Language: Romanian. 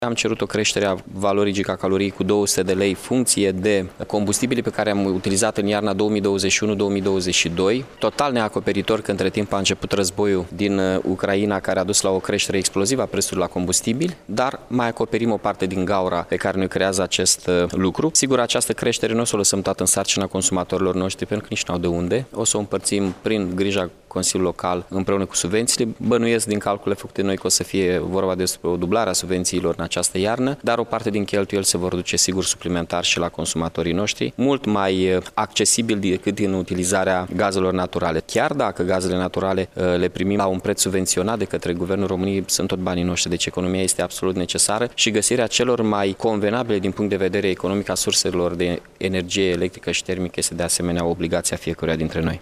Am cerut o creștere a valorii gigacaloriei cu 200 de lei funcție de combustibilii pe care am utilizat în iarna 2021-2022, total neacoperitor că între timp a început războiul din Ucraina care a dus la o creștere explozivă a prețului la combustibil, dar mai acoperim o parte din gaura pe care ne creează acest lucru. Sigur, această creștere nu o să o lăsăm toată în sarcina consumatorilor noștri, pentru că nici n-au de unde. O să o împărțim prin grija Consiliul Local împreună cu subvențiile. Bănuiesc din calculele făcute noi că o să fie vorba despre o dublare a subvențiilor în această iarnă, dar o parte din cheltuieli se vor duce sigur suplimentar și la consumatorii noștri, mult mai accesibil decât din utilizarea gazelor naturale. Chiar dacă gazele naturale le primim la un preț subvenționat de către Guvernul României, sunt tot banii noștri, deci economia este absolut necesară și găsirea celor mai convenabile din punct de vedere economic a surselor de energie electrică și termică este de asemenea obligația fiecăruia dintre noi.